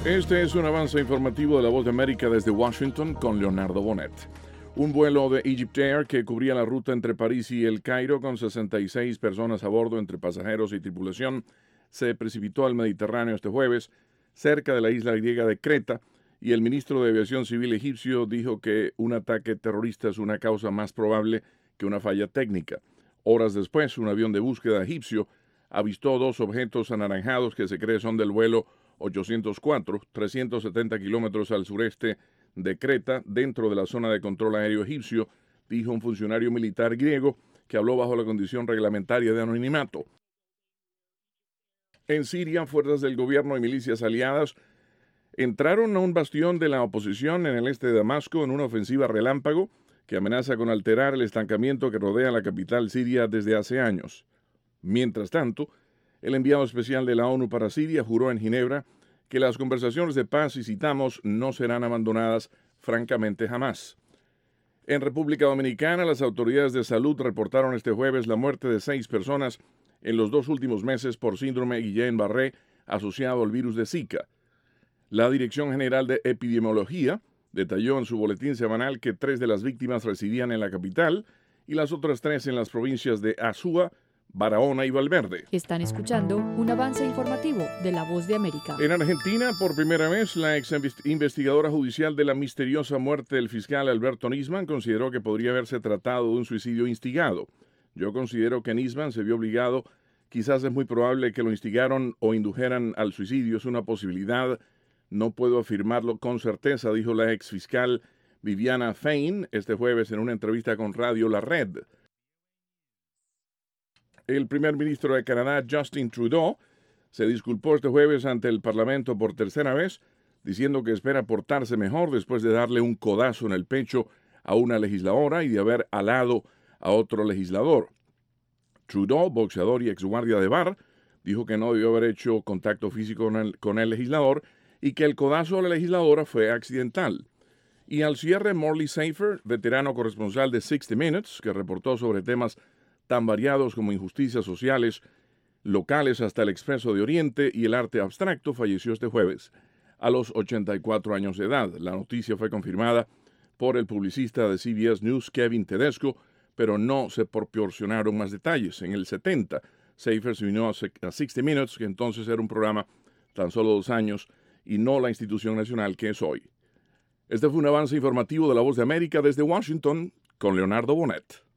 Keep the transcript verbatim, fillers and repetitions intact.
Este es un avance informativo de La Voz de América desde Washington con Leonardo Bonet. Un vuelo de EgyptAir que cubría la ruta entre París y El Cairo con sesenta y seis personas a bordo entre pasajeros y tripulación se precipitó al Mediterráneo este jueves cerca de la isla griega de Creta y el ministro de Aviación Civil egipcio dijo que un ataque terrorista es una causa más probable que una falla técnica. Horas después, un avión de búsqueda egipcio avistó dos objetos anaranjados que se cree son del vuelo ochocientos cuatro, trescientos setenta kilómetros al sureste de Creta, dentro de la zona de control aéreo egipcio, dijo un funcionario militar griego que habló bajo la condición reglamentaria de anonimato. En Siria, fuerzas del gobierno y milicias aliadas entraron a un bastión de la oposición en el este de Damasco en una ofensiva relámpago que amenaza con alterar el estancamiento que rodea la capital siria desde hace años. Mientras tanto, el enviado especial de la ONU para Siria juró en Ginebra que las conversaciones de paz, y citamos, no serán abandonadas francamente jamás. En República Dominicana, las autoridades de salud reportaron este jueves la muerte de seis personas en los dos últimos meses por síndrome Guillain-Barré asociado al virus de Zika. La Dirección General de Epidemiología detalló en su boletín semanal que tres de las víctimas residían en la capital y las otras tres en las provincias de Azua, Barahona y Valverde. Están escuchando un avance informativo de La Voz de América. En Argentina, por primera vez, la ex investigadora judicial de la misteriosa muerte del fiscal Alberto Nisman consideró que podría haberse tratado de un suicidio instigado. Yo considero que Nisman se vio obligado, quizás es muy probable que lo instigaron o indujeran al suicidio, es una posibilidad, no puedo afirmarlo con certeza, dijo la ex fiscal Viviana Fein este jueves en una entrevista con Radio La Red. El primer ministro de Canadá, Justin Trudeau, se disculpó este jueves ante el Parlamento por tercera vez, diciendo que espera portarse mejor después de darle un codazo en el pecho a una legisladora y de haber alado a otro legislador. Trudeau, boxeador y exguardia de bar, dijo que no debió haber hecho contacto físico con el, con el legislador y que el codazo a la legisladora fue accidental. Y al cierre, Morley Safer, veterano corresponsal de sixty minutes, que reportó sobre temas tan variados como injusticias sociales, locales hasta el Expreso de Oriente y el arte abstracto, falleció este jueves a los ochenta y cuatro años de edad. La noticia fue confirmada por el publicista de C B S News, Kevin Tedesco, pero no se proporcionaron más detalles. En el setenta, Safer se unió a sixty minutes, que entonces era un programa tan solo dos años, y no la institución nacional que es hoy. Este fue un avance informativo de La Voz de América desde Washington, con Leonardo Bonet.